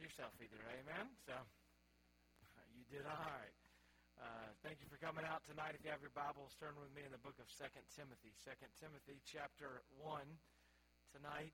yourself either, amen? So, you did all right. Thank you for coming out tonight. If you have your Bibles, turn with me in the book of 2 Timothy. 2 Timothy chapter 1 tonight.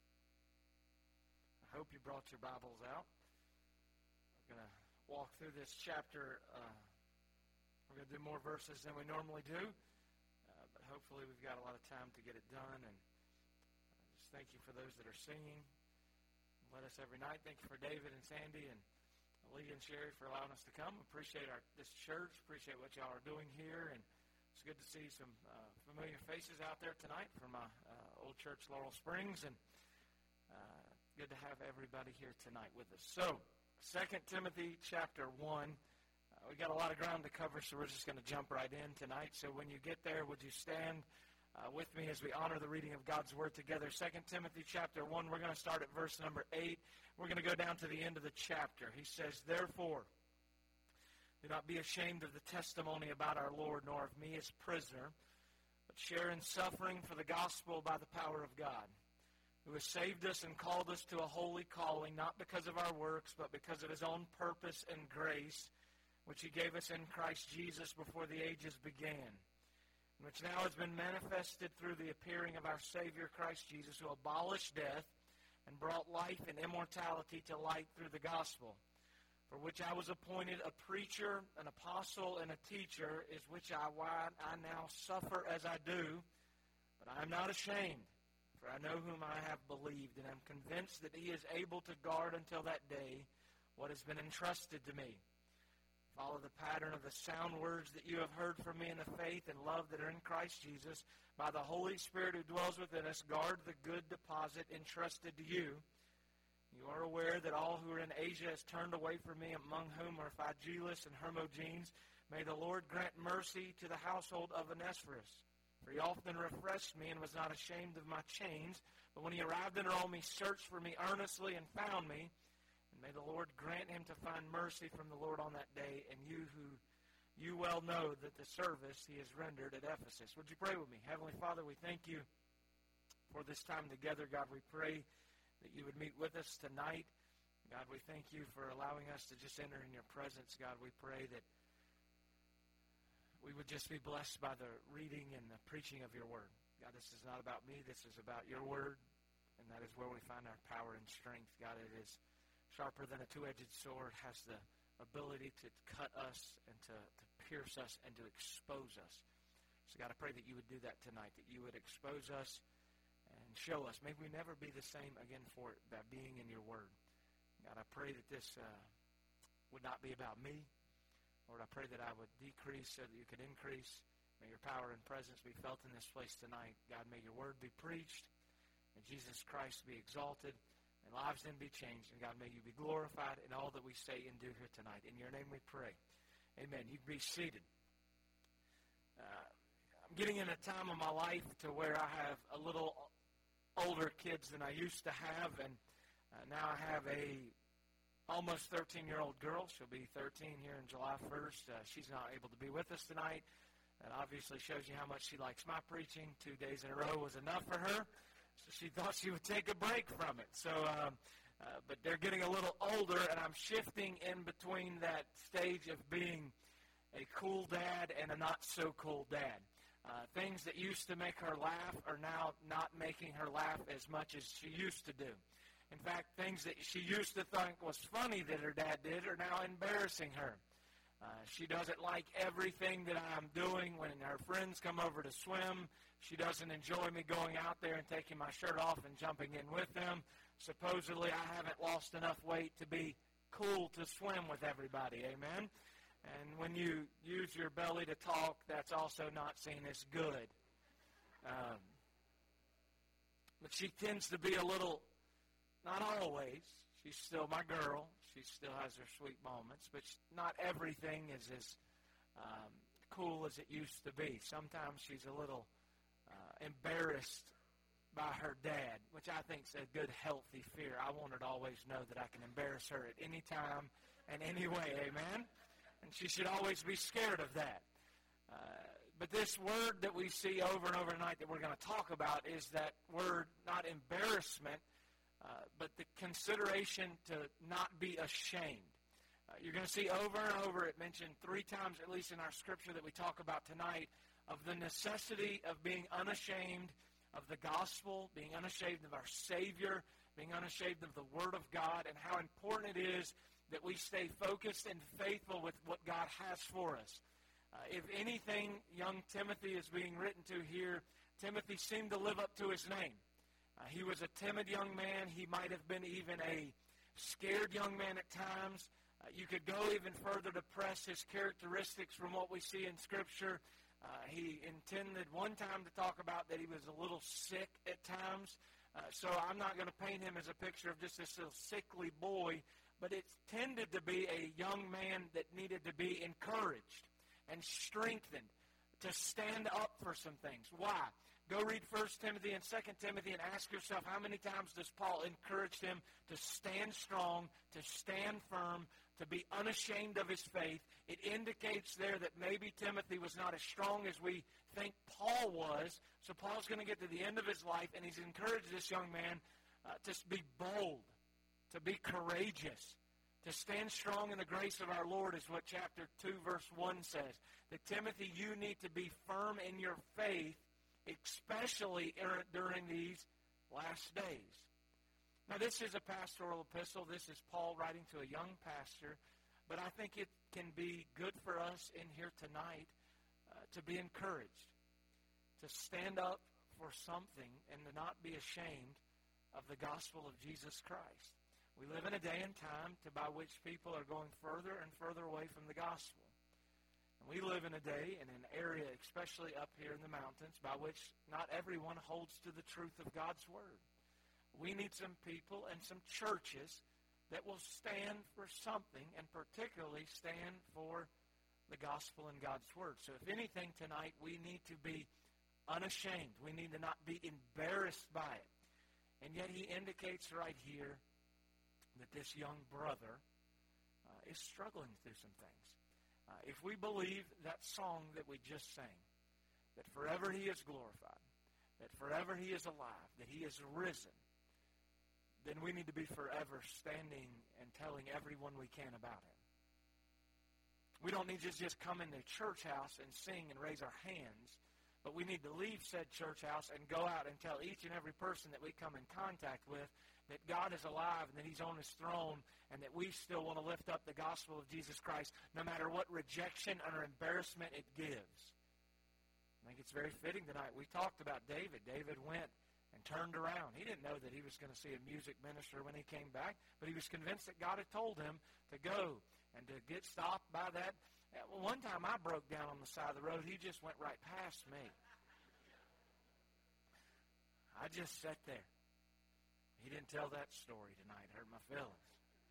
I hope you brought your Bibles out. We're going to walk through this chapter. We're going to do more verses than we normally do. But hopefully we've got a lot of time to get it done. And just thank you for those that are singing. Let us every night. Thank you for David and Sandy and Lee and Sherry for allowing us to come. Appreciate this church. Appreciate what y'all are doing here. And it's good to see some familiar faces out there tonight from my old church, Laurel Springs. And good to have everybody here tonight with us. So, 2 Timothy chapter 1. We got a lot of ground to cover, so we're just going to jump right in tonight. So when you get there, would you stand with me as we honor the reading of God's Word together? 2 Timothy chapter 1, we're going to start at verse number 8. We're going to go down to the end of the chapter. He says, "Therefore, do not be ashamed of the testimony about our Lord, nor of me as prisoner, but share in suffering for the gospel by the power of God, who has saved us and called us to a holy calling, not because of our works, but because of His own purpose and grace, which He gave us in Christ Jesus before the ages began, which now has been manifested through the appearing of our Savior Christ Jesus, who abolished death and brought life and immortality to light through the gospel, for which I was appointed a preacher, an apostle, and a teacher, is which I now suffer as I do, but I am not ashamed, for I know whom I have believed, and am convinced that He is able to guard until that day what has been entrusted to me. Follow the pattern of the sound words that you have heard from me in the faith and love that are in Christ Jesus. By the Holy Spirit who dwells within us, guard the good deposit entrusted to you. You are aware that all who are in Asia has turned away from me, among whom are Phygelus and Hermogenes. May the Lord grant mercy to the household of Onesiphorus. For he often refreshed me and was not ashamed of my chains. But when he arrived in Rome, he searched for me earnestly and found me. May the Lord grant him to find mercy from the Lord on that day, and you well know that the service he has rendered at Ephesus." Would you pray with me? Heavenly Father, we thank you for this time together. God, we pray that you would meet with us tonight. God, we thank you for allowing us to just enter in your presence. God, we pray that we would just be blessed by the reading and the preaching of your word. God, this is not about me. This is about your word, and that is where we find our power and strength. God, it is sharper than a two-edged sword, has the ability to cut us and to pierce us and to expose us. So God, I pray that you would do that tonight, that you would expose us and show us. May we never be the same again for that being in your word. God, I pray that this would not be about me. Lord, I pray that I would decrease so that you could increase. May your power and presence be felt in this place tonight. God, may your word be preached and Jesus Christ be exalted. And lives then be changed. And God, may you be glorified in all that we say and do here tonight. In your name we pray. Amen. You can be seated. I'm getting in a time of my life to where I have a little older kids than I used to have. And now I have a almost 13-year-old girl. She'll be 13 here in July 1st. She's not able to be with us tonight. That obviously shows you how much she likes my preaching. 2 days in a row was enough for her. So she thought she would take a break from it. So, but they're getting a little older, and I'm shifting in between that stage of being a cool dad and a not-so-cool dad. Things that used to make her laugh are now not making her laugh as much as she used to do. In fact, things that she used to think was funny that her dad did are now embarrassing her. She doesn't like everything that I'm doing when her friends come over to swim. She doesn't enjoy me going out there and taking my shirt off and jumping in with them. Supposedly, I haven't lost enough weight to be cool to swim with everybody. Amen? And when you use your belly to talk, that's also not seen as good. But she tends to be a little, not always. She's still my girl. She still has her sweet moments. But not everything is as cool as it used to be. Sometimes she's a little embarrassed by her dad, which I think is a good, healthy fear. I want her to always know that I can embarrass her at any time and any way, amen? And she should always be scared of that. But this word that we see over and over tonight that we're going to talk about is that word, not embarrassment, but the consideration to not be ashamed. You're going to see over and over it mentioned 3 times, at least in our scripture that we talk about tonight, of the necessity of being unashamed of the gospel, being unashamed of our Savior, being unashamed of the Word of God, and how important it is that we stay focused and faithful with what God has for us. If anything, young Timothy is being written to here. Timothy seemed to live up to his name. He was a timid young man. He might have been even a scared young man at times. You could go even further to press his characteristics from what we see in Scripture. He intended one time to talk about that he was a little sick at times. So I'm not going to paint him as a picture of just this little sickly boy, but it tended to be a young man that needed to be encouraged and strengthened to stand up for some things. Why? Go read 1 Timothy and 2 Timothy and ask yourself, how many times does Paul encourage him to stand strong, to stand firm, to be unashamed of his faith? It indicates there that maybe Timothy was not as strong as we think Paul was. So Paul's going to get to the end of his life, and he's encouraged this young man to be bold, to be courageous, to stand strong in the grace of our Lord is what chapter 2, verse 1 says. That Timothy, you need to be firm in your faith, especially during these last days. Now, this is a pastoral epistle. This is Paul writing to a young pastor. But I think it can be good for us in here tonight to be encouraged, to stand up for something and to not be ashamed of the gospel of Jesus Christ. We live in a day and time by which people are going further and further away from the gospel. And we live in a day and an area, especially up here in the mountains, by which not everyone holds to the truth of God's Word. We need some people and some churches that will stand for something, and particularly stand for the gospel and God's Word. So if anything tonight, we need to be unashamed. We need to not be embarrassed by it. And yet he indicates right here that this young brother is struggling through some things. If we believe that song that we just sang, that forever he is glorified, that forever he is alive, that he is risen, then we need to be forever standing and telling everyone we can about him. We don't need to just come into church house and sing and raise our hands, but we need to leave said church house and go out and tell each and every person that we come in contact with that God is alive and that he's on his throne and that we still want to lift up the gospel of Jesus Christ no matter what rejection or embarrassment it gives. I think it's very fitting tonight. We talked about David. David went and turned around. He didn't know that he was going to see a music minister when he came back, but he was convinced that God had told him to go and to get stopped by that. One time I broke down on the side of the road. He just went right past me. I just sat there. He didn't tell that story tonight. It hurt my feelings.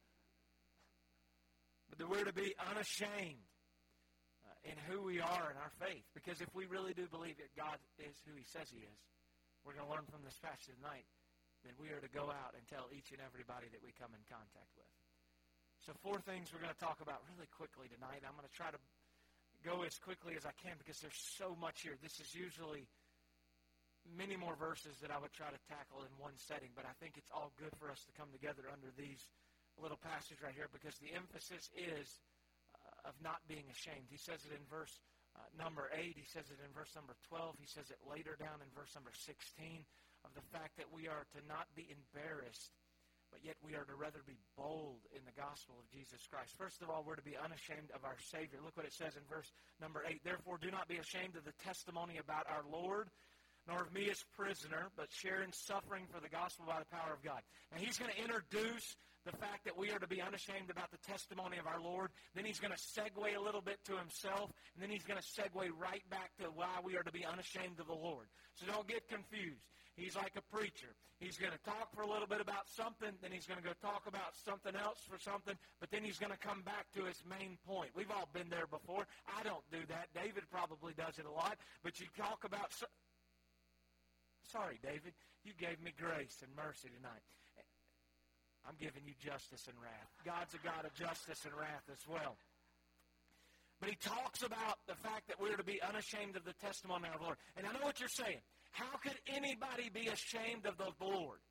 But we're to be unashamed in who we are in our faith. Because if we really do believe that God is who he says he is, we're going to learn from this passage tonight that we are to go out and tell each and everybody that we come in contact with. So 4 things we're going to talk about really quickly tonight. I'm going to try to go as quickly as I can because there's so much here. This is usually many more verses that I would try to tackle in one setting, but I think it's all good for us to come together under these little passages right here because the emphasis is of not being ashamed. He says it in verse number 8. He says it in verse number 12. He says it later down in verse number 16 of the fact that we are to not be embarrassed, but yet we are to rather be bold in the gospel of Jesus Christ. First of all, we're to be unashamed of our Savior. Look what it says in verse number 8. Therefore, do not be ashamed of the testimony about our Lord, nor of me as prisoner, but share in suffering for the gospel by the power of God. Now, he's going to introduce the fact that we are to be unashamed about the testimony of our Lord. Then he's going to segue a little bit to himself, and then he's going to segue right back to why we are to be unashamed of the Lord. So don't get confused. He's like a preacher. He's going to talk for a little bit about something, then he's going to go talk about something else for something, but then he's going to come back to his main point. We've all been there before. I don't do that. David probably does it a lot, but you talk about... Sorry, David, you gave me grace and mercy tonight. I'm giving you justice and wrath. God's a God of justice and wrath as well. But he talks about the fact that we're to be unashamed of the testimony of our Lord. And I know what you're saying. How could anybody be ashamed of the Lord?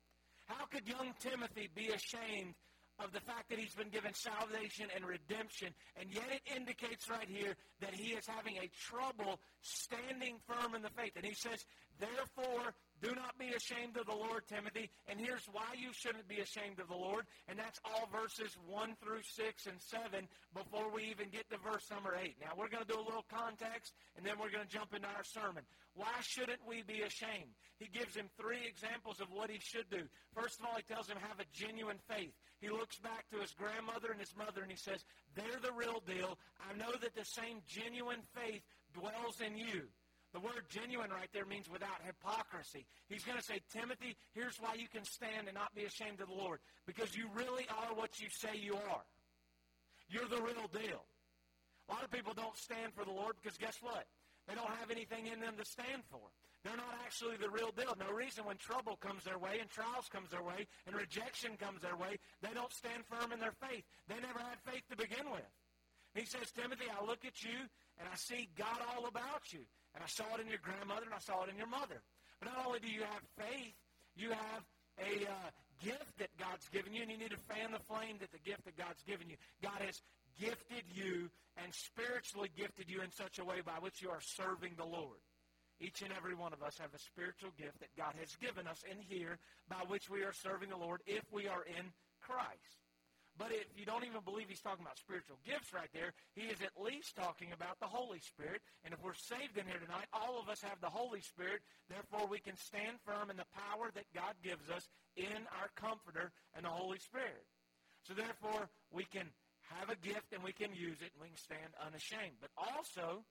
How could young Timothy be ashamed of the fact that he's been given salvation and redemption, and yet it indicates right here that he is having a trouble standing firm in the faith. And he says, therefore, do not be ashamed of the Lord, Timothy. And here's why you shouldn't be ashamed of the Lord. And that's all verses 1 through 6 and 7 before we even get to verse number 8. Now, we're going to do a little context, and then we're going to jump into our sermon. Why shouldn't we be ashamed? He gives him 3 examples of what he should do. First of all, he tells him have a genuine faith. He looks back to his grandmother and his mother, and he says, they're the real deal. I know that the same genuine faith dwells in you. The word genuine right there means without hypocrisy. He's going to say, Timothy, here's why you can stand and not be ashamed of the Lord. Because you really are what you say you are. You're the real deal. A lot of people don't stand for the Lord because guess what? They don't have anything in them to stand for. They're not actually the real deal. No reason when trouble comes their way and trials comes their way and rejection comes their way, they don't stand firm in their faith. They never had faith to begin with. He says, Timothy, I look at you and I see God all about you. And I saw it in your grandmother and I saw it in your mother. But not only do you have faith, you have a gift that God's given you, and you need to fan the flame that the gift that God's given you. God has gifted you and spiritually gifted you in such a way by which you are serving the Lord. Each and every one of us have a spiritual gift that God has given us in here by which we are serving the Lord if we are in Christ. But if you don't even believe he's talking about spiritual gifts right there, he is at least talking about the Holy Spirit. And if we're saved in here tonight, all of us have the Holy Spirit. Therefore, we can stand firm in the power that God gives us in our Comforter and the Holy Spirit. So therefore, we can have a gift and we can use it and we can stand unashamed. But also,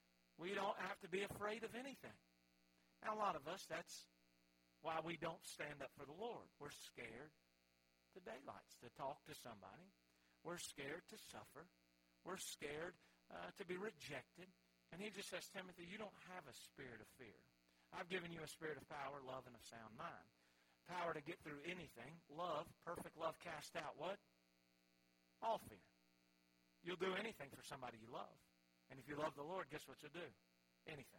we don't have to be afraid of anything. Now, a lot of us, that's why we don't stand up for the Lord. We're scared to daylights, to talk to somebody. We're scared to suffer. We're scared to be rejected. And he just says, Timothy, you don't have a spirit of fear. I've given you a spirit of power, love, and of sound mind. Power to get through anything. Love, perfect love cast out what? All fear. You'll do anything for somebody you love. And if you love the Lord, guess what you'll do? Anything.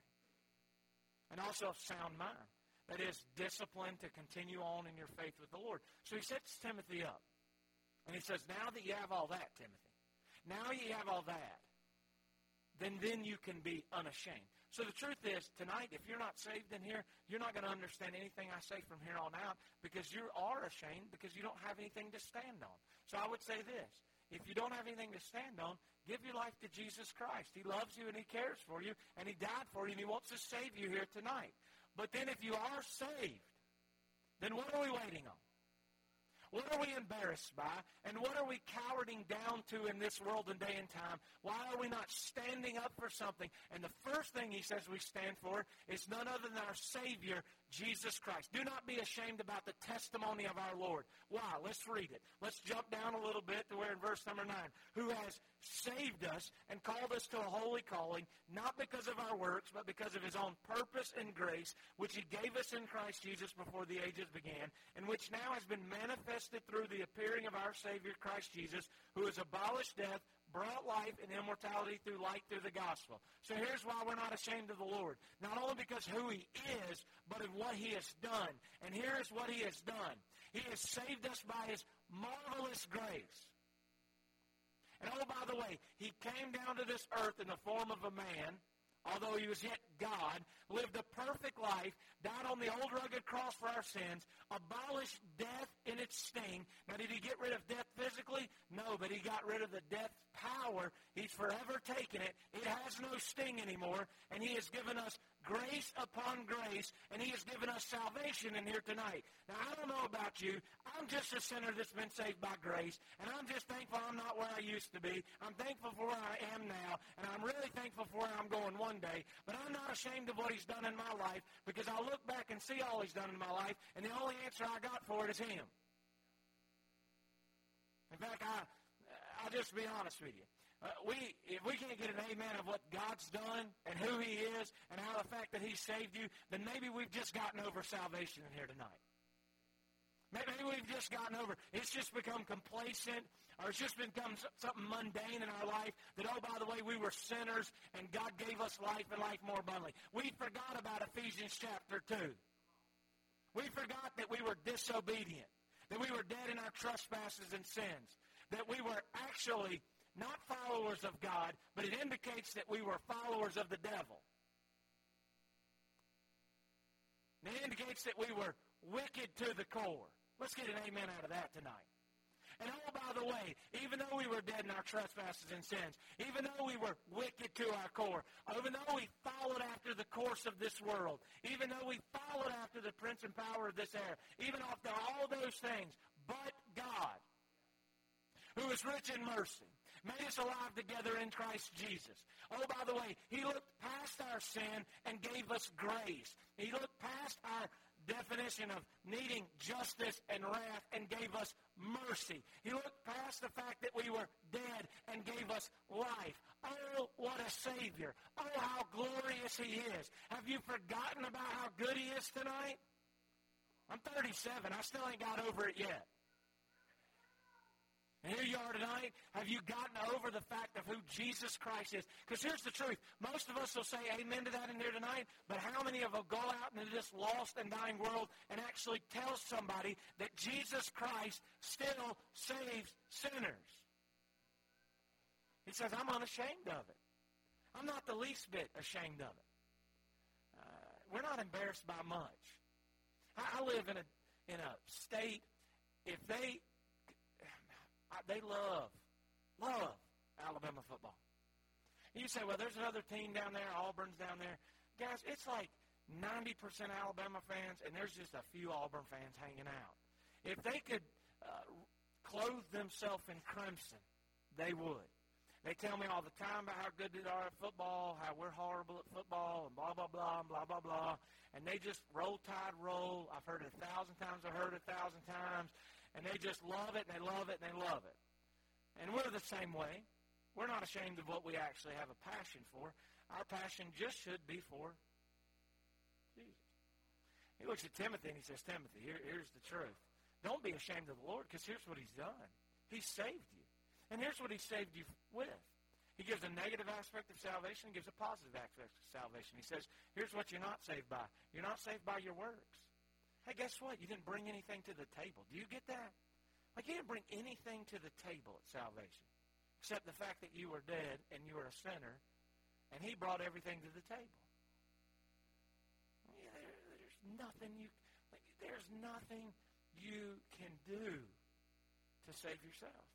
And also sound mind. That is, discipline to continue on in your faith with the Lord. So he sets Timothy up. And he says, now that you have all that, Timothy, now you have all that, then you can be unashamed. So the truth is, tonight, if you're not saved in here, you're not going to understand anything I say from here on out because you are ashamed because you don't have anything to stand on. So I would say this. If you don't have anything to stand on, give your life to Jesus Christ. He loves you and he cares for you, and he died for you, and he wants to save you here tonight. But then if you are saved, then what are we waiting on? What are we embarrassed by? And what are we cowarding down to in this world and day and time? Why are we not standing up for something? And the first thing he says we stand for is none other than our Savior, Jesus Christ. Do not be ashamed about the testimony of our Lord. Why? Let's read it. Let's jump down a little bit to where in verse number 9. Who has saved us and called us to a holy calling, not because of our works, but because of his own purpose and grace, which he gave us in Christ Jesus before the ages began, and which now has been manifested through the appearing of our Savior Christ Jesus, who has abolished death, brought life and immortality through light through the gospel. So here's why we're not ashamed of the Lord. Not only because who he is, but of what he has done. And here is what he has done. He has saved us by his marvelous grace. And oh, by the way, he came down to this earth in the form of a man, although he was yet God, lived a perfect life, died on the old rugged cross for our sins, abolished death in its sting. Now, did he get rid of death physically? No, but he got rid of the death power. He's forever taken it. It has no sting anymore, and he has given us grace upon grace, and he has given us salvation in here tonight. Now, I don't know about you. I'm just a sinner that's been saved by grace, and I'm just thankful I'm not where I used to be. I'm thankful for where I am now, and I'm really thankful for where I'm going one day. But I'm not ashamed of what he's done in my life because I look back and see all he's done in my life, and the only answer I got for it is him. In fact, I'll just be honest with you. If we can't get an amen of what God's done and who he is and how the fact that he saved you, then maybe we've just gotten over salvation in here tonight. Maybe we've just gotten over. It's just become complacent, or it's just become something mundane in our life that, oh, by the way, we were sinners and God gave us life and life more abundantly. We forgot about Ephesians chapter 2. We forgot that we were disobedient. that we were dead in our trespasses and sins, that we were actually not followers of God, but it indicates that we were followers of the devil. And it indicates that we were wicked to the core. Let's get an amen out of that tonight. And oh, by the way, even though we were dead in our trespasses and sins, even though we were wicked to our core, even though we followed after the course of this world, even though we followed after the prince and power of this air, even after all those things, but God, who is rich in mercy, made us alive together in Christ Jesus. Oh, by the way, he looked past our sin and gave us grace. He looked past our definition of needing justice and wrath and gave us mercy. He looked past the fact that we were dead and gave us life. Oh, what a Savior. Oh, how glorious he is. Have you forgotten about how good he is tonight? I'm 37. I still ain't got over it yet. And here you are tonight. Have you gotten over the fact of who Jesus Christ is? Because here's the truth. Most of us will say amen to that in here tonight, but how many of us will go out into this lost and dying world and actually tell somebody that Jesus Christ still saves sinners? He says, I'm unashamed of it. I'm not the least bit ashamed of it. We're not embarrassed by much. I live in a state, if they love Alabama football. And you say, well, there's another team down there, Auburn's down there. Guys, it's like 90% Alabama fans, and there's just a few Auburn fans hanging out. If they could clothe themselves in crimson, they would. They tell me all the time about how good they are at football, how we're horrible at football, and blah, blah, blah, and blah, blah, blah. And they just roll tide roll. I've heard it 1,000 times. I've heard it 1,000 times. And they just love it, and they love it, and they love it. And we're the same way. We're not ashamed of what we actually have a passion for. Our passion just should be for Jesus. He looks at Timothy, and he says, Timothy, here's the truth. Don't be ashamed of the Lord, because here's what he's done. He saved you. And here's what he saved you with. He gives a negative aspect of salvation. He gives a positive aspect of salvation. He says, here's what you're not saved by. You're not saved by your works. Hey, guess what? You didn't bring anything to the table. Do you get that? Like, you didn't bring anything to the table at salvation, except the fact that you were dead and you were a sinner, and he brought everything to the table. Yeah, there's nothing you can do to save yourself.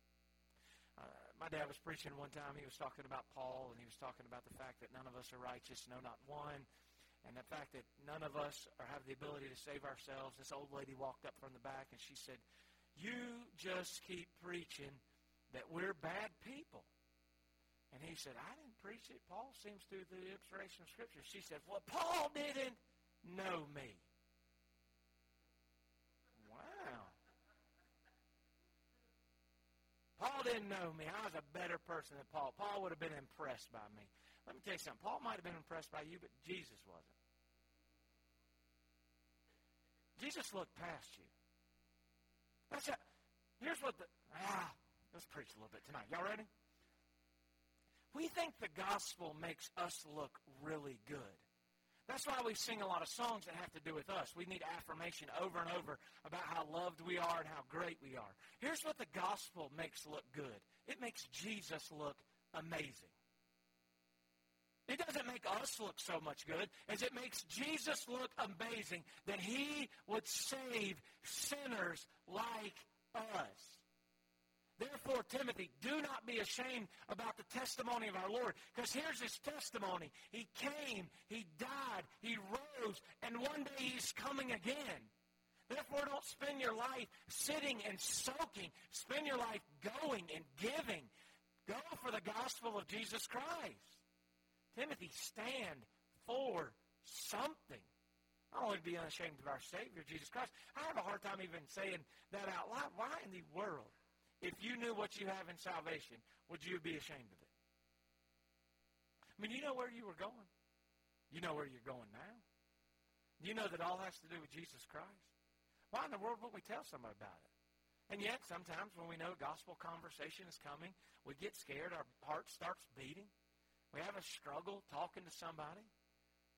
My dad was preaching one time. He was talking about Paul, and he was talking about the fact that none of us are righteous, no, not one. And the fact that none of us have the ability to save ourselves. This old lady walked up from the back, and she said, you just keep preaching that we're bad people. And he said, I didn't preach it. Paul seems to the inspiration of Scripture. She said, well, Paul didn't know me. Wow. Paul didn't know me. I was a better person than Paul. Paul would have been impressed by me. Let me tell you something. Paul might have been impressed by you, but Jesus wasn't. Jesus looked past you. Here's what let's preach a little bit tonight. Y'all ready? We think the gospel makes us look really good. That's why we sing a lot of songs that have to do with us. We need affirmation over and over about how loved we are and how great we are. Here's what the gospel makes look good. It makes Jesus look amazing. It doesn't make us look so much good as it makes Jesus look amazing that he would save sinners like us. Therefore, Timothy, do not be ashamed about the testimony of our Lord, because here's his testimony. He came, he died, he rose, and one day he's coming again. Therefore, don't spend your life sitting and soaking. Spend your life going and giving. Go for the gospel of Jesus Christ. Timothy, stand for something. Not only be unashamed of our Savior, Jesus Christ. I have a hard time even saying that out loud. Why in the world, if you knew what you have in salvation, would you be ashamed of it? I mean, you know where you were going. You know where you're going now. You know that all has to do with Jesus Christ. Why in the world would we tell somebody about it? And yet, sometimes when we know gospel conversation is coming, we get scared. Our heart starts beating. We have a struggle talking to somebody.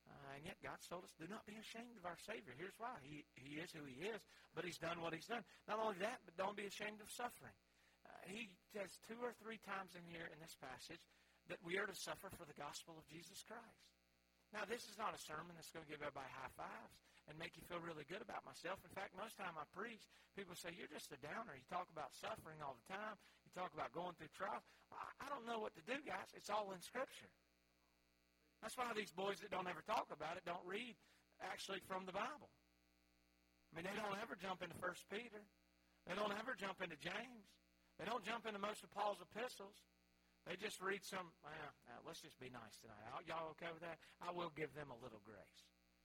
And yet God's told us, do not be ashamed of our Savior. Here's why. He is who He is, but He's done what He's done. Not only that, but don't be ashamed of suffering. He says 2 or 3 times in here in this passage that we are to suffer for the gospel of Jesus Christ. Now, this is not a sermon that's going to give everybody high fives and make you feel really good about myself. In fact, most time I preach, people say, you're just a downer. You talk about suffering all the time. You talk about going through trials. I don't know what to do, guys. It's all in Scripture. That's why these boys that don't ever talk about it don't read actually from the Bible. I mean, they don't ever jump into 1 Peter. They don't ever jump into James. They don't jump into most of Paul's epistles. They just read some, let's just be nice tonight. Y'all okay with that? I will give them a little grace.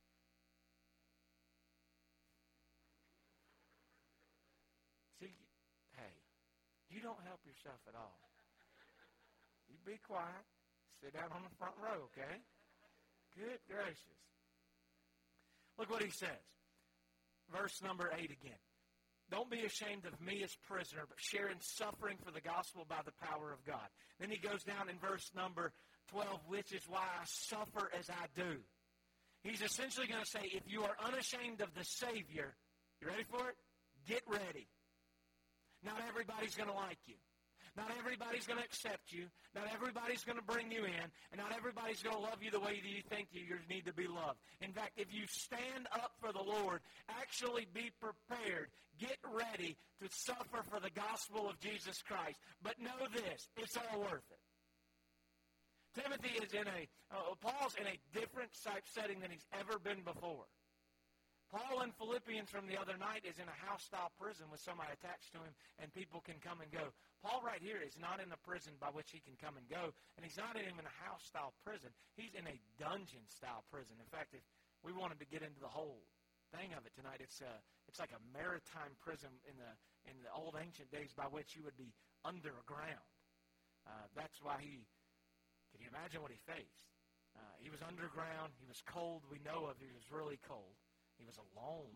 See, hey, you don't help yourself at all. You be quiet. Sit down on the front row, okay? Good gracious. Look what he says. Verse number 8 again. Don't be ashamed of me as prisoner, but share in suffering for the gospel by the power of God. Then he goes down in verse number 12, which is why I suffer as I do. He's essentially going to say, if you are unashamed of the Savior, you ready for it? Get ready. Not everybody's going to like you. Not everybody's going to accept you. Not everybody's going to bring you in. And not everybody's going to love you the way that you think you need to be loved. In fact, if you stand up for the Lord, actually be prepared. Get ready to suffer for the gospel of Jesus Christ. But know this, it's all worth it. Timothy is Paul's in a different type setting than he's ever been before. Paul in Philippians from the other night is in a house-style prison with somebody attached to him, and people can come and go. Paul right here is not in a prison by which he can come and go, and he's not even in a house-style prison. He's in a dungeon-style prison. In fact, if we wanted to get into the whole thing of it tonight, it's like a maritime prison in the old ancient days by which you would be underground. That's why can you imagine what he faced? He was underground. He was cold. We know of he was really cold. He was alone.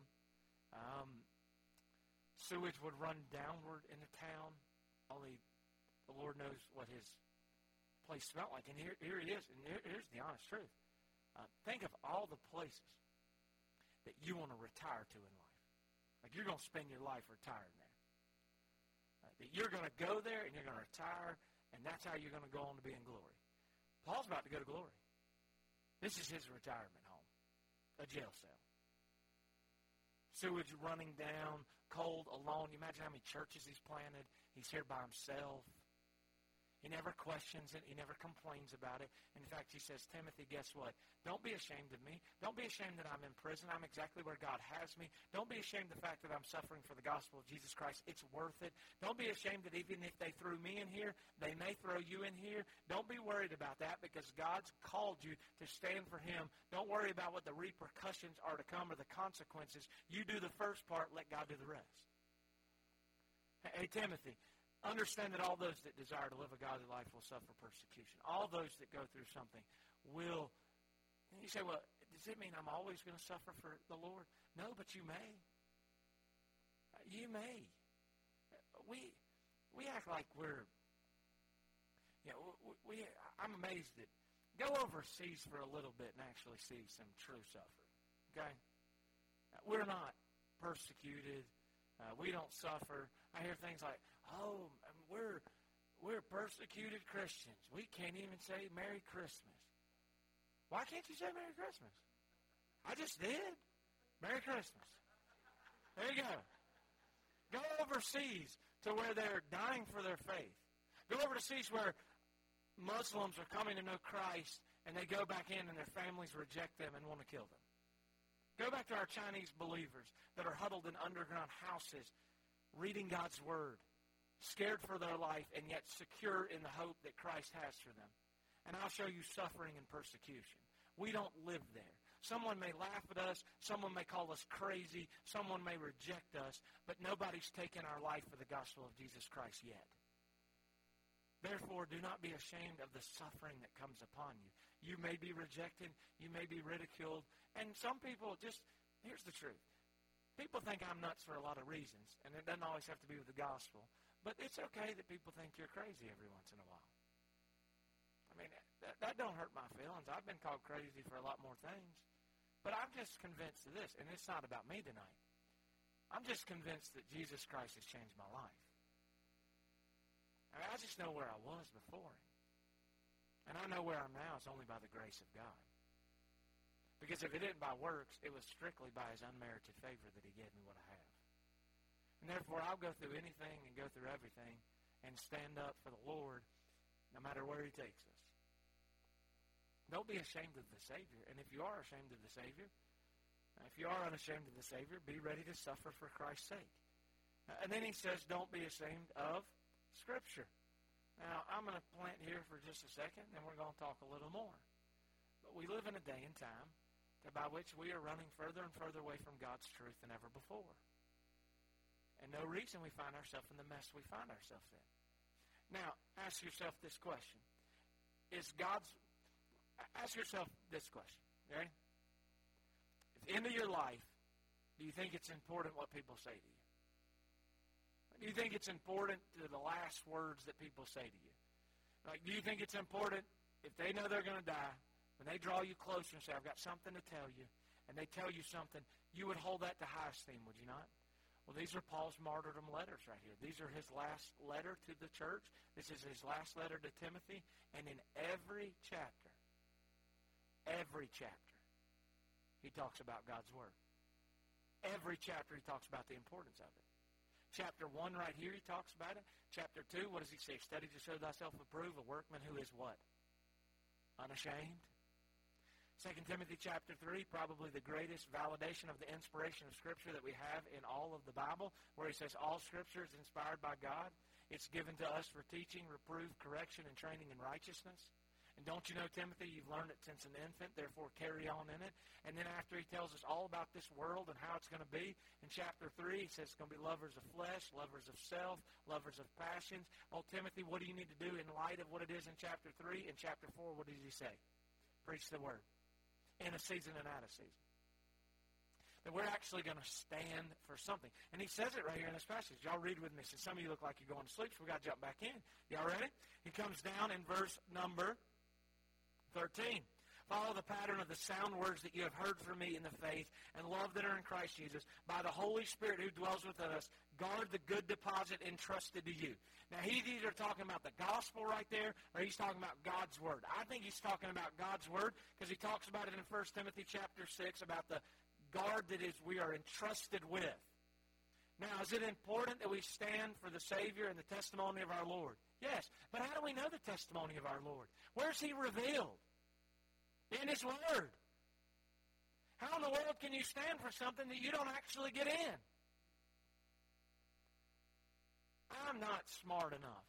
Sewage would run downward in the town. Only the Lord knows what his place smelled like. And here he is. And here's the honest truth. Think of all the places that you want to retire to in life. Like you're going to spend your life retired there. That you're going to go there and you're going to retire, and that's how you're going to go on to be in glory. Paul's about to go to glory. This is his retirement home, a jail cell. Sewage running down, cold, alone. You imagine how many churches he's planted. He's here by himself. He never questions it. He never complains about it. In fact, he says, Timothy, guess what? Don't be ashamed of me. Don't be ashamed that I'm in prison. I'm exactly where God has me. Don't be ashamed of the fact that I'm suffering for the gospel of Jesus Christ. It's worth it. Don't be ashamed that even if they threw me in here, they may throw you in here. Don't be worried about that because God's called you to stand for him. Don't worry about what the repercussions are to come or the consequences. You do the first part, let God do the rest. Hey, Timothy, understand that all those that desire to live a godly life will suffer persecution. All those that go through something will. And you say, well, does it mean I'm always going to suffer for the Lord? No, but you may. You may. We act like we're, I'm amazed that, go overseas for a little bit and actually see some true suffering, okay? We're not persecuted. We don't suffer. I hear things like, oh, we're persecuted Christians. We can't even say Merry Christmas. Why can't you say Merry Christmas? I just did. Merry Christmas. There you go. Go overseas to where they're dying for their faith. Go overseas where Muslims are coming to know Christ and they go back in and their families reject them and want to kill them. Go back to our Chinese believers that are huddled in underground houses reading God's Word, scared for their life and yet secure in the hope that Christ has for them. And I'll show you suffering and persecution. We don't live there. Someone may laugh at us. Someone may call us crazy. Someone may reject us. But nobody's taken our life for the gospel of Jesus Christ yet. Therefore, do not be ashamed of the suffering that comes upon you. You may be rejected. You may be ridiculed. And some people here's the truth. People think I'm nuts for a lot of reasons, and it doesn't always have to be with the gospel. But it's okay that people think you're crazy every once in a while. I mean, that don't hurt my feelings. I've been called crazy for a lot more things. But I'm just convinced of this, and it's not about me tonight. I'm just convinced that Jesus Christ has changed my life. I just know where I was before Him. And I know where I'm now is only by the grace of God. Because if it isn't by works, it was strictly by His unmerited favor that He gave me what I have. And therefore, I'll go through anything and go through everything and stand up for the Lord no matter where He takes us. Don't be ashamed of the Savior. And if you are ashamed of the Savior, if you are unashamed of the Savior, be ready to suffer for Christ's sake. And then He says, don't be ashamed of Scripture. Now, I'm going to plant here for just a second, and we're going to talk a little more. But we live in a day and time by which we are running further and further away from God's truth than ever before. And no reason we find ourselves in the mess we find ourselves in. Now, ask yourself this question. Ask yourself this question, okay? At the end of your life, do you think it's important what people say to you? Do you think it's important to the last words that people say to you? Like, do you think it's important if they know they're going to die, when they draw you closer and say, I've got something to tell you, and they tell you something, you would hold that to high esteem, would you not? Well, these are Paul's martyrdom letters right here. These are his last letter to the church. This is his last letter to Timothy. And in every chapter, he talks about God's Word. Every chapter he talks about the importance of it. Chapter 1 right here, he talks about it. Chapter 2, what does he say? Study to show thyself approved, a workman who is what? Unashamed. 2 Timothy chapter 3, probably the greatest validation of the inspiration of Scripture that we have in all of the Bible, where he says all Scripture is inspired by God. It's given to us for teaching, reproof, correction, and training in righteousness. And don't you know, Timothy, you've learned it since an infant, therefore carry on in it. And then after he tells us all about this world and how it's going to be, in chapter 3, he says it's going to be lovers of flesh, lovers of self, lovers of passions. Oh, Timothy, what do you need to do in light of what it is in chapter 3? In chapter 4, what does he say? Preach the Word. In a season and out of season. That we're actually going to stand for something. And he says it right here in this passage. Y'all read with me. So some of you look like you're going to sleep, so we got to jump back in. Y'all ready? He comes down in verse number 13. Follow the pattern of the sound words that you have heard from me in the faith and love that are in Christ Jesus. By the Holy Spirit who dwells within us, guard the good deposit entrusted to you. Now, he's either talking about the gospel right there, or he's talking about God's Word. I think he's talking about God's Word because he talks about it in 1 Timothy chapter 6 about the guard that we are entrusted with. Now, is it important that we stand for the Savior and the testimony of our Lord? Yes. But how do we know the testimony of our Lord? Where's he revealed? In his Word. How in the world can you stand for something that you don't actually get in? I'm not smart enough.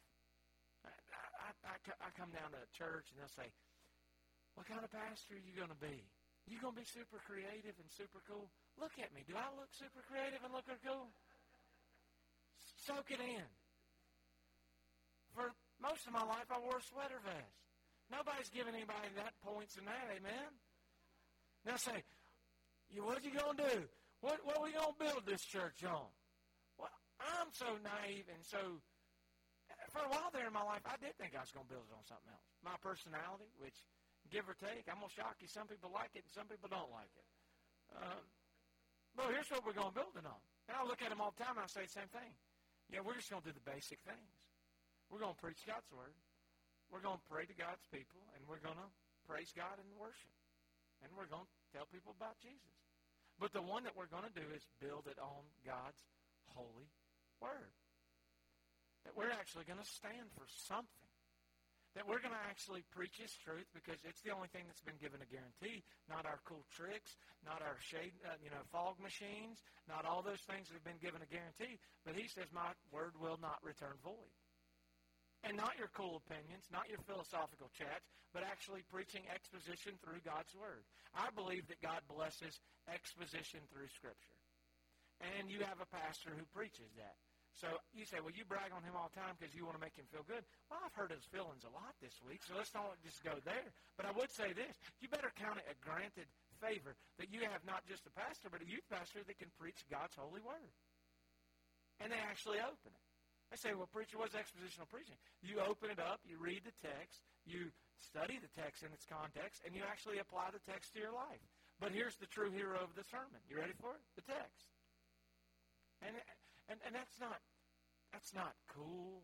I come down to church and they'll say, what kind of pastor are you going to be? You going to be super creative and super cool? Look at me. Do I look super creative and look cool? Soak it in. For most of my life, I wore a sweater vest. Nobody's giving anybody that points in that, amen? Now say, what are you going to do? What are we going to build this church on? Well, I'm so naive and so, for a while there in my life, I did think I was going to build it on something else. My personality, which, give or take, I'm going to shock you. Some people like it and some people don't like it. But here's what we're going to build it on. And I look at them all the time and I say the same thing. Yeah, we're just going to do the basic things. We're going to preach God's Word. We're going to pray to God's people, and we're going to praise God and worship. And we're going to tell people about Jesus. But the one that we're going to do is build it on God's holy Word. That we're actually going to stand for something. That we're going to actually preach His truth because it's the only thing that's been given a guarantee. Not our cool tricks, not our shade, fog machines, not all those things that have been given a guarantee. But He says, my Word will not return void. And not your cool opinions, not your philosophical chats, but actually preaching exposition through God's Word. I believe that God blesses exposition through Scripture. And you have a pastor who preaches that. So you say, well, you brag on him all the time because you want to make him feel good. Well, I've hurt his feelings a lot this week, so let's not just go there. But I would say this. You better count it a granted favor that you have not just a pastor, but a youth pastor that can preach God's holy Word. And they actually open it. They say, well, preacher, what's expositional preaching? You open it up, you read the text, you study the text in its context, and you actually apply the text to your life. But here's the true hero of the sermon. You ready for it? The text. And that's not cool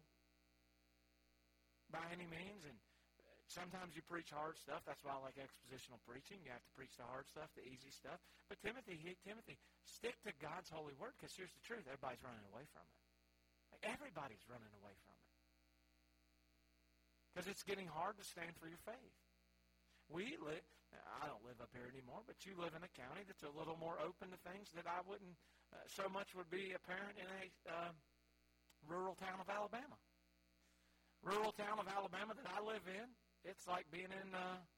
by any means. And sometimes you preach hard stuff. That's why I like expositional preaching. You have to preach the hard stuff, the easy stuff. But Timothy, stick to God's holy word, because here's the truth. Everybody's running away from it. Everybody's running away from it. Because it's getting hard to stand for your faith. I don't live up here anymore, but you live in a county that's a little more open to things that I wouldn't so much would be apparent in a rural town of Alabama. Rural town of Alabama that I live in, it's like being in,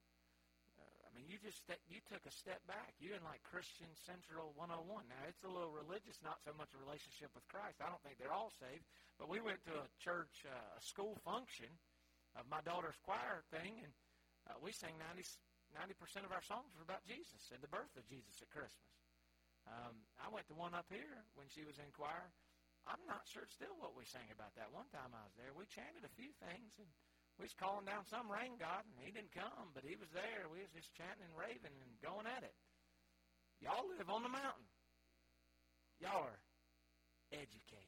you took a step back. You're in like Christian Central 101. Now, it's a little religious, not so much a relationship with Christ. I don't think they're all saved. But we went to a church, a school function of my daughter's choir thing, and we sang 90% of our songs were about Jesus and the birth of Jesus at Christmas. I went to one up here when she was in choir. I'm not sure still what we sang about that. One time I was there, we chanted a few things, and we was calling down some rain god, and he didn't come, but he was there. We was just chanting and raving and going at it. Y'all live on the mountain. Y'all are educated.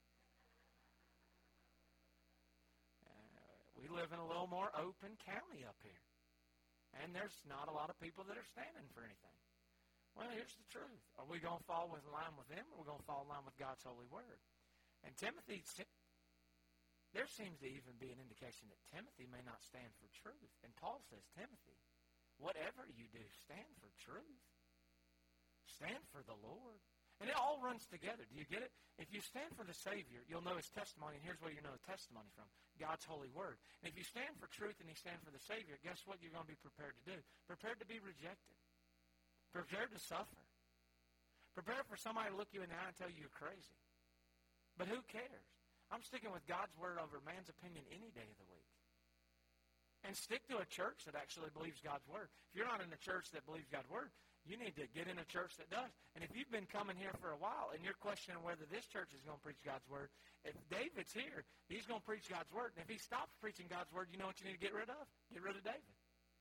We live in a little more open county up here. And there's not a lot of people that are standing for anything. Well, here's the truth. Are we going to fall in line with them, or are we going to fall in line with God's holy word? And Timothy, there seems to even be an indication that Timothy may not stand for truth. And Paul says, Timothy, whatever you do, stand for truth. Stand for the Lord. And it all runs together. Do you get it? If you stand for the Savior, you'll know his testimony. And here's where you know the testimony from. God's holy word. And if you stand for truth and you stand for the Savior, guess what you're going to be prepared to do? Prepared to be rejected. Prepared to suffer. Prepared for somebody to look you in the eye and tell you you're crazy. But who cares? I'm sticking with God's word over man's opinion any day of the week. And stick to a church that actually believes God's word. If you're not in a church that believes God's word, you need to get in a church that does. And if you've been coming here for a while and you're questioning whether this church is going to preach God's word, if David's here, he's going to preach God's word. And if he stops preaching God's word, you know what you need to get rid of? Get rid of David.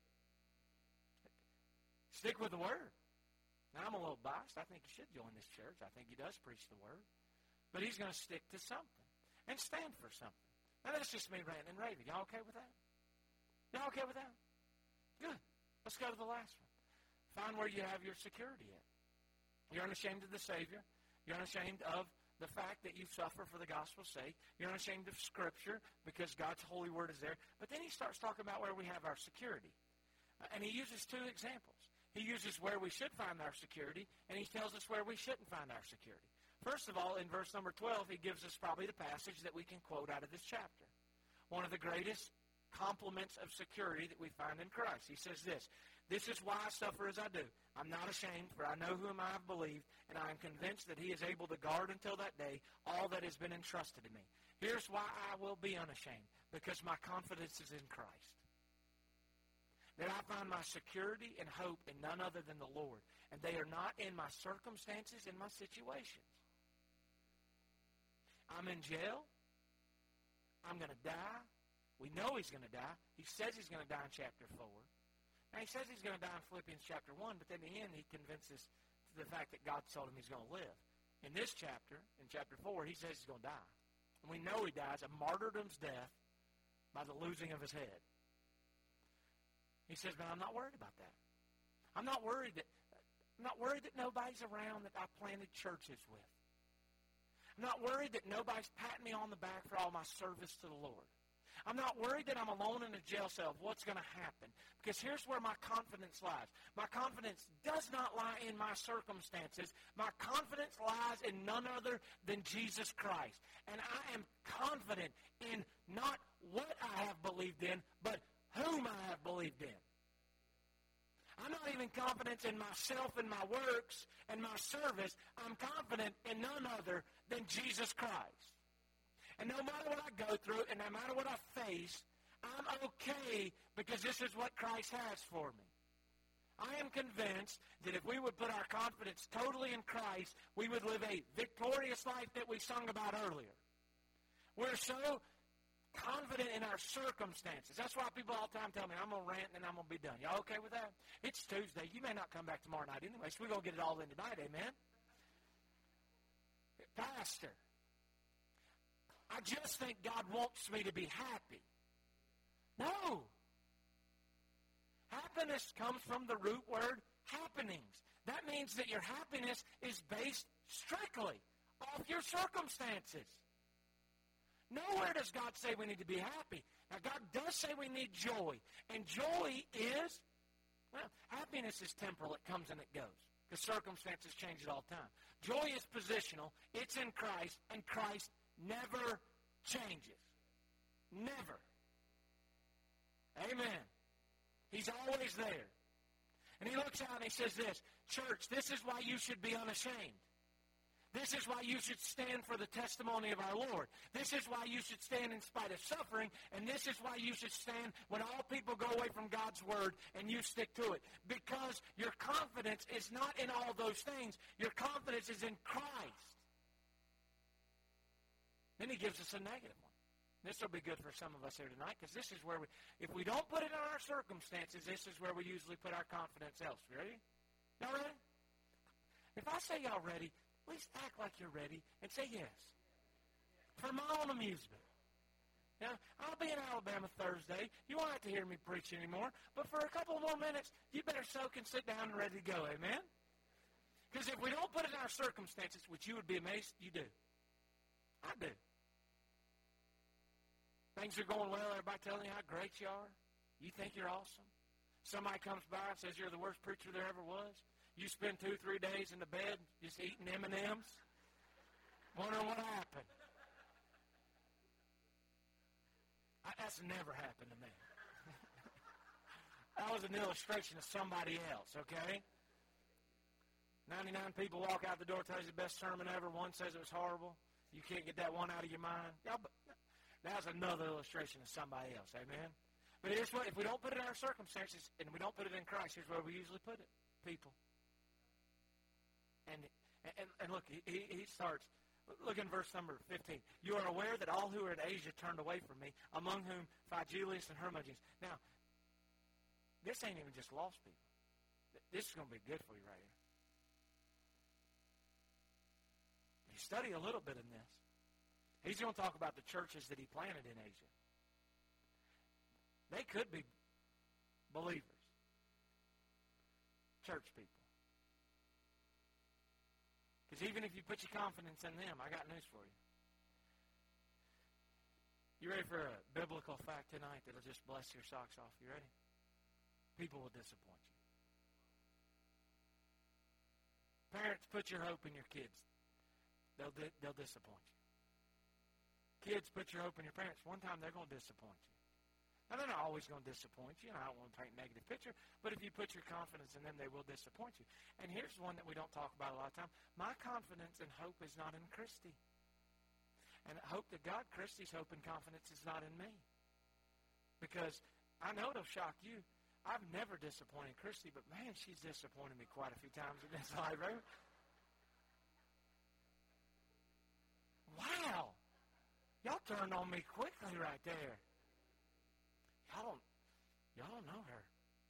Stick with the word. Now, I'm a little biased. I think you should join this church. I think he does preach the word. But he's going to stick to something and stand for something. Now, that's just me ranting and raving. Y'all okay with that? Y'all okay with that? Good. Let's go to the last one. Find where you have your security at. You're unashamed of the Savior. You're unashamed of the fact that you suffer for the gospel's sake. You're unashamed of Scripture because God's holy word is there. But then he starts talking about where we have our security. And he uses two examples. He uses where we should find our security, and he tells us where we shouldn't find our security. First of all, in verse number 12, he gives us probably the passage that we can quote out of this chapter. One of the greatest compliments of security that we find in Christ. He says this, "This is why I suffer as I do. I'm not ashamed, for I know whom I have believed, and I am convinced that he is able to guard until that day all that has been entrusted to me. Here's why I will be unashamed, because my confidence is in Christ. That I find my security and hope in none other than the Lord, and they are not in my circumstances and my situations. I'm in jail. I'm going to die. We know he's going to die. He says he's going to die in chapter 4. Now, he says he's going to die in Philippians chapter 1, but then in the end, he convinces to the fact that God told him he's going to live. In this chapter, in chapter 4, he says he's going to die. And we know he dies a martyrdom's death by the losing of his head. He says, but I'm not worried about that. I'm not worried that nobody's around that I planted churches with. I'm not worried that nobody's patting me on the back for all my service to the Lord. I'm not worried that I'm alone in a jail cell of what's going to happen. Because here's where my confidence lies. My confidence does not lie in my circumstances. My confidence lies in none other than Jesus Christ. And I am confident in not what I have believed in, but whom I have believed in. I'm not even confident in myself and my works and my service. I'm confident in none other than Jesus Christ. And no matter what I go through and no matter what I face, I'm okay because this is what Christ has for me. I am convinced that if we would put our confidence totally in Christ, we would live a victorious life that we sung about earlier. We're so confident in our circumstances. That's why people all the time tell me, I'm going to rant and I'm going to be done. Y'all okay with that? It's Tuesday. You may not come back tomorrow night anyway, so we're going to get it all in tonight, amen? Pastor, I just think God wants me to be happy. No. Happiness comes from the root word happenings. That means that your happiness is based strictly off your circumstances. Nowhere does God say we need to be happy. Now, God does say we need joy. And joy is, well, happiness is temporal. It comes and it goes. Because circumstances change it all the time. Joy is positional. It's in Christ. And Christ never changes. Never. Amen. He's always there. And he looks out and he says this, church, this is why you should be unashamed. This is why you should stand for the testimony of our Lord. This is why you should stand in spite of suffering. And this is why you should stand when all people go away from God's word and you stick to it. Because your confidence is not in all those things. Your confidence is in Christ. Then he gives us a negative one. This will be good for some of us here tonight because this is where if we don't put it in our circumstances, this is where we usually put our confidence else. Ready? Y'all ready? If I say y'all ready, please act like you're ready and say yes. For my own amusement. Now, I'll be in Alabama Thursday. You won't have to hear me preach anymore. But for a couple more minutes, you better soak and sit down and ready to go. Amen? Because if we don't put it in our circumstances, which you would be amazed, you do. I do. Things are going well. Everybody telling you how great you are. You think you're awesome. Somebody comes by and says you're the worst preacher there ever was. You spend 2-3 days in the bed just eating M&Ms, wondering what happened. That's never happened to me. That was an illustration of somebody else, okay? 99 people walk out the door, tell you the best sermon ever. One says it was horrible. You can't get that one out of your mind. That's another illustration of somebody else, amen? But here's what, if we don't put it in our circumstances and we don't put it in Christ, here's where we usually put it, people. And look, he starts, look in verse number 15. You are aware that all who are in Asia turned away from me, among whom Phygellus and Hermogenes. Now, this ain't even just lost people. This is going to be good for you right here. You study a little bit in this. He's going to talk about the churches that he planted in Asia. They could be believers. Church people. Because even if you put your confidence in them, I got news for you. You ready for a biblical fact tonight that'll just bless your socks off? You ready? People will disappoint you. Parents, put your hope in your kids. They'll disappoint you. Kids, put your hope in your parents. One time they're going to disappoint you. Now, they're not always going to disappoint you, and I don't want to paint a negative picture, but if you put your confidence in them, they will disappoint you. And here's one that we don't talk about a lot of time. My confidence and hope is not in Christy. And I hope to God Christy's hope and confidence is not in me. Because I know it'll shock you. I've never disappointed Christy, but man, she's disappointed me quite a few times in this life, right? Wow. Y'all turned on me quickly right there. Y'all don't know her.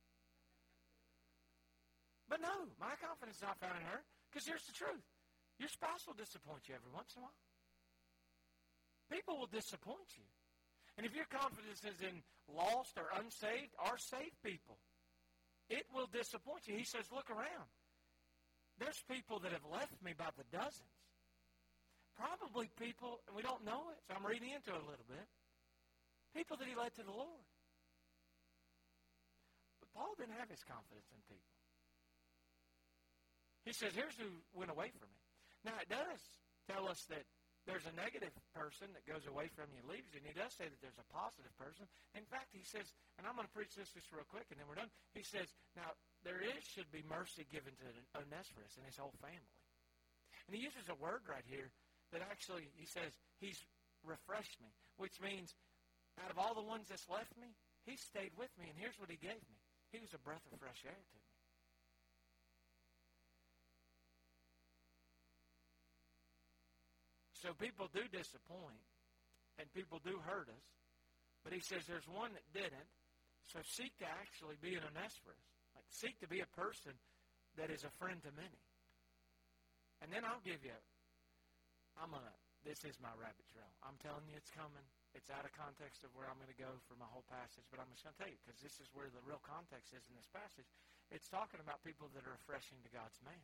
But no, my confidence is not found in her. Because here's the truth. Your spouse will disappoint you every once in a while. People will disappoint you. And if your confidence is in lost or unsaved or saved people, it will disappoint you. He says, look around. There's people that have left me by the dozens. Probably people, and we don't know it, so I'm reading into it a little bit. People that he led to the Lord. But Paul didn't have his confidence in people. He says, here's who went away from me. Now, it does tell us that there's a negative person that goes away from you and leaves you, and he does say that there's a positive person. In fact, he says, and I'm going to preach this just real quick, and then we're done. He says, now, should be mercy given to Onesiphorus and his whole family. And he uses a word right here that actually, he says, he's refreshed me, which means out of all the ones that's left me, he stayed with me, and here's what he gave me. He was a breath of fresh air to me. So people do disappoint, and people do hurt us. But he says there's one that didn't. So seek to actually be an Onesiphorus. Like, seek to be a person that is a friend to many. And then I'll give you, this is my rabbit trail. I'm telling you it's coming. It's out of context of where I'm going to go for my whole passage, but I'm just going to tell you, because this is where the real context is in this passage. It's talking about people that are refreshing to God's man.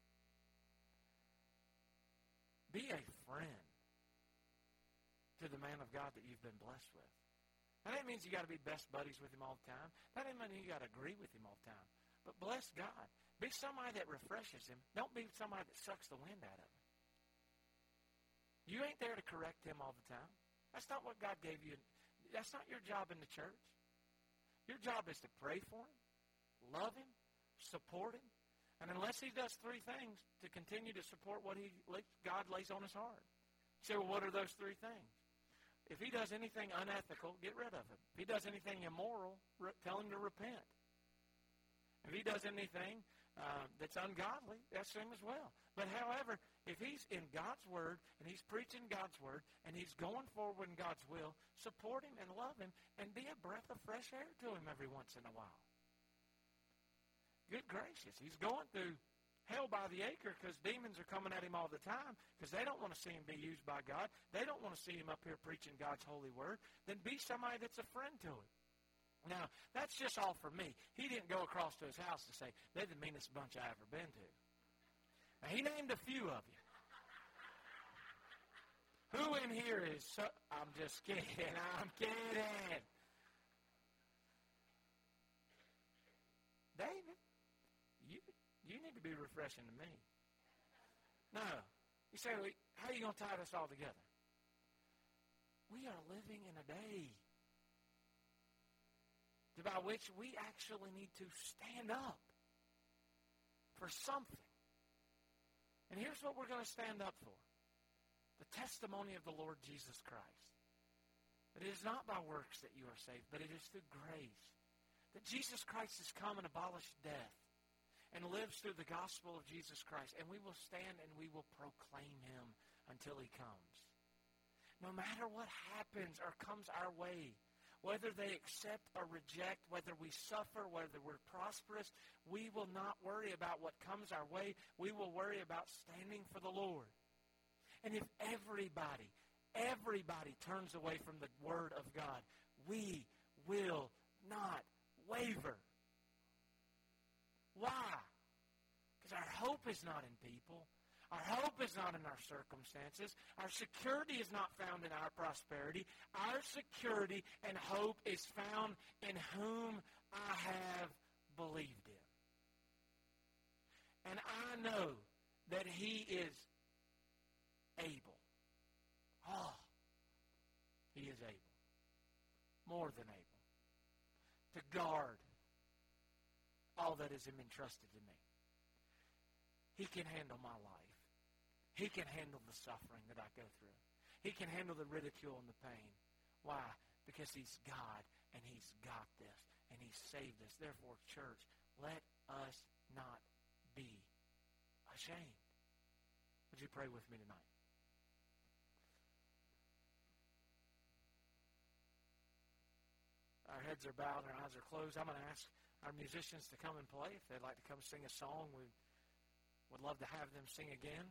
Be a friend to the man of God that you've been blessed with. Now, that means you got to be best buddies with him all the time. That doesn't mean you got to agree with him all the time. But bless God. Be somebody that refreshes him. Don't be somebody that sucks the wind out of him. You ain't there to correct him all the time. That's not what God gave you. That's not your job in the church. Your job is to pray for him, love him, support him, and unless he does three things, to continue to support what God lays on his heart. You say, well, what are those three things? If he does anything unethical, get rid of him. If he does anything immoral, tell him to repent. If he does anything that's ungodly, that's him as well. But however, if he's in God's Word, and he's preaching God's Word, and he's going forward in God's will, support him and love him, and be a breath of fresh air to him every once in a while. Good gracious. He's going through hell by the acre because demons are coming at him all the time because they don't want to see him be used by God. They don't want to see him up here preaching God's holy word. Then be somebody that's a friend to him. Now, that's just all for me. He didn't go across to his house to say, they're the meanest bunch I've ever been to. Now, he named a few of you. Who in here is so... I'm just kidding. I'm kidding. David, you need to be refreshing to me. No. You say, well, how are you going to tie this all together? We are living in a day by which we actually need to stand up for something. And here's what we're going to stand up for. The testimony of the Lord Jesus Christ. That it is not by works that you are saved, but it is through grace. That Jesus Christ has come and abolished death and lives through the gospel of Jesus Christ. And we will stand and we will proclaim him until he comes. No matter what happens or comes our way, whether they accept or reject, whether we suffer, whether we're prosperous, we will not worry about what comes our way. We will worry about standing for the Lord. And if everybody turns away from the Word of God, we will not waver. Why? Because our hope is not in people. Our hope is not in our circumstances. Our security is not found in our prosperity. Our security and hope is found in whom I have believed in. And I know that he is able. Oh, he is able. More than able. To guard all that is entrusted to me. He can handle my life. He can handle the suffering that I go through. He can handle the ridicule and the pain. Why? Because he's God, and he's got this, and he's saved us. Therefore, church, let us not be ashamed. Would you pray with me tonight? Our heads are bowed and our eyes are closed. I'm going to ask our musicians to come and play. If they'd like to come sing a song, we would love to have them sing again.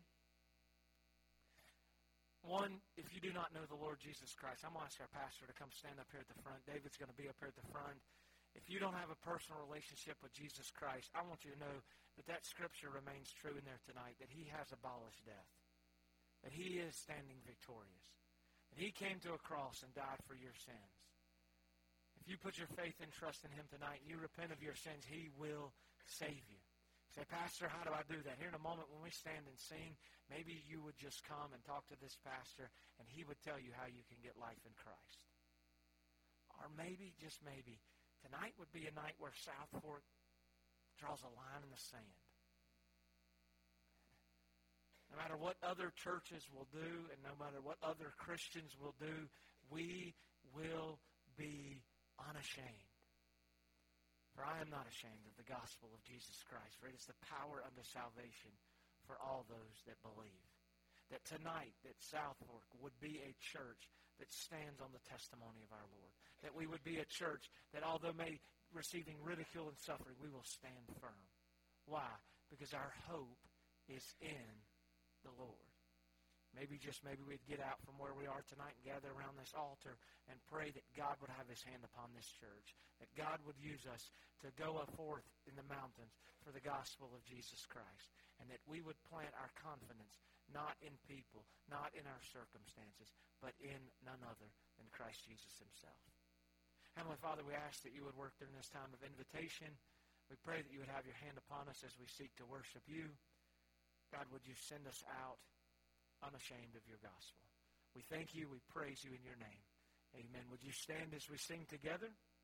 One, if you do not know the Lord Jesus Christ, I'm going to ask our pastor to come stand up here at the front. David's going to be up here at the front. If you don't have a personal relationship with Jesus Christ, I want you to know that that scripture remains true in there tonight, that he has abolished death, that he is standing victorious, that he came to a cross and died for your sins. If you put your faith and trust in him tonight, and you repent of your sins, he will save you. Say, Pastor, how do I do that? Here in a moment when we stand and sing, maybe you would just come and talk to this pastor, and he would tell you how you can get life in Christ. Or maybe, just maybe, tonight would be a night where South Fork draws a line in the sand. No matter what other churches will do, and no matter what other Christians will do, we will be unashamed. For I am not ashamed of the gospel of Jesus Christ, for it is the power unto salvation for all those that believe. That tonight, that South Fork would be a church that stands on the testimony of our Lord. That we would be a church that although receiving ridicule and suffering, we will stand firm. Why? Because our hope is in the Lord. Maybe we'd get out from where we are tonight and gather around this altar and pray that God would have His hand upon this church. That God would use us to go forth in the mountains for the gospel of Jesus Christ. And that we would plant our confidence not in people, not in our circumstances, but in none other than Christ Jesus Himself. Heavenly Father, we ask that you would work during this time of invitation. We pray that you would have your hand upon us as we seek to worship you. God, would you send us out unashamed of your gospel. We thank you. We praise you in your name. Amen. Would you stand as we sing together?